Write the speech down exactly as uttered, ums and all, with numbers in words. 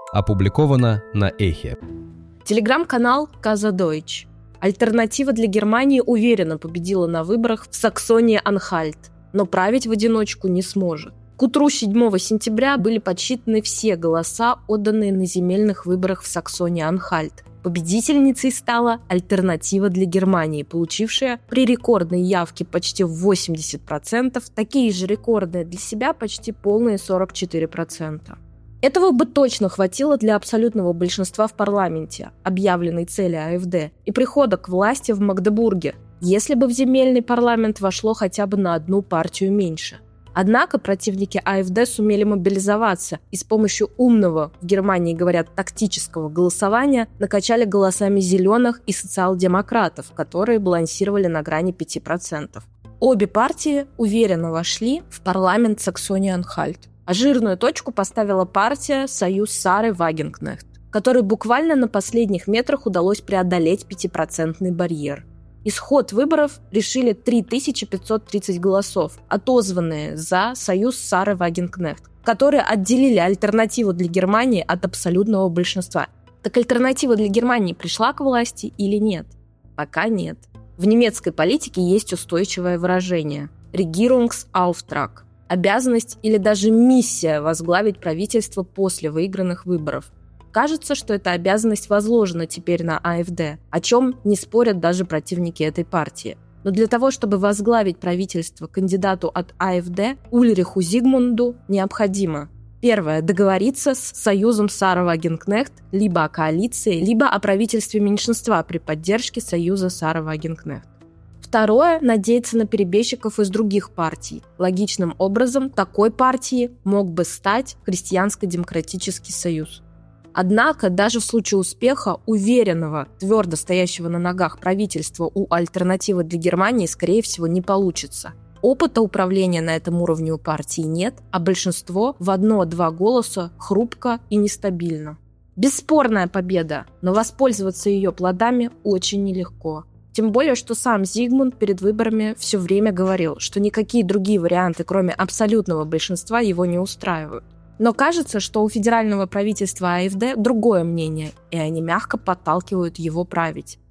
Опубликовано на Эхе. Телеграм-канал Каза Дойч. Альтернатива для Германии уверенно победила на выборах в Саксонии-Анхальт, но править в одиночку не сможет. К утру седьмого сентября были подсчитаны все голоса, отданные на земельных выборах в Саксонии-Анхальт. Победительницей стала Альтернатива для Германии, получившая при рекордной явке почти восемьдесят процентов, такие же рекордные для себя почти полные сорок четыре процента. Этого бы точно хватило для абсолютного большинства в парламенте, объявленной цели АфД, и прихода к власти в Магдебурге, если бы в земельный парламент вошло хотя бы на одну партию меньше. Однако противники АфД сумели мобилизоваться и с помощью умного, в Германии говорят, тактического голосования накачали голосами зеленых и социал-демократов, которые балансировали на грани пяти процентов. Обе партии уверенно вошли в парламент Саксонии-Анхальт. А жирную точку поставила партия «Союз Сары Вагенкнехт», которой буквально на последних метрах удалось преодолеть пятипроцентный барьер. Исход выборов решили три тысячи пятьсот тридцать голосов, отозванные за «Союз Сары Вагенкнехт», которые отделили альтернативу для Германии от абсолютного большинства. Так альтернатива для Германии пришла к власти или нет? Пока нет. В немецкой политике есть устойчивое выражение «Regierungsauftrag» – обязанность или даже миссия возглавить правительство после выигранных выборов. Кажется, что эта обязанность возложена теперь на АфД, о чем не спорят даже противники этой партии. Но для того, чтобы возглавить правительство кандидату от АфД Ульриху Зигмунду необходимо: первое – договориться с союзом Сары Вагенкнехт либо о коалиции, либо о правительстве меньшинства при поддержке союза Сары Вагенкнехт. Второе – надеяться на перебежчиков из других партий. Логичным образом, такой партией мог бы стать Христианско-демократический союз. Однако, даже в случае успеха уверенного, твердо стоящего на ногах правительства у альтернативы для Германии, скорее всего, не получится. Опыта управления на этом уровне у партии нет, а большинство в одно-два голоса хрупко и нестабильно. Бесспорная победа, но воспользоваться ее плодами очень нелегко. Тем более, что сам Зигмунд перед выборами все время говорил, что никакие другие варианты, кроме абсолютного большинства, его не устраивают. Но кажется, что у федерального правительства АфД другое мнение, и они мягко подталкивают его править.